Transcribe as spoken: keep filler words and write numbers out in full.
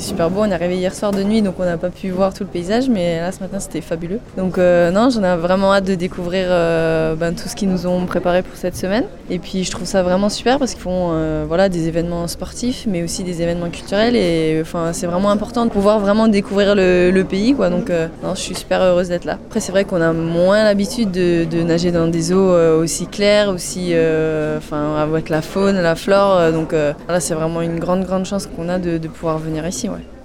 super beau. On est arrivé hier soir de nuit, donc on n'a pas pu voir tout le paysage, mais là ce matin c'était fabuleux. Donc euh, non, j'en ai vraiment hâte de découvrir euh, ben, tout ce qu'ils nous ont préparé pour cette semaine. Et puis je trouve ça vraiment super parce qu'ils font euh, voilà, des événements sportifs, mais aussi des événements culturels. Et enfin, c'est vraiment important de pouvoir vraiment découvrir le, le pays, quoi. Donc euh, non, je suis super heureuse d'être là. Après c'est vrai qu'on a moins l'habitude de, de nager dans des eaux euh, aussi claires, aussi, euh, enfin, avec la faune, la flore. Euh, donc euh, là c'est vraiment une grande grande chance qu'on a de, de pouvoir venir ici. Ouais.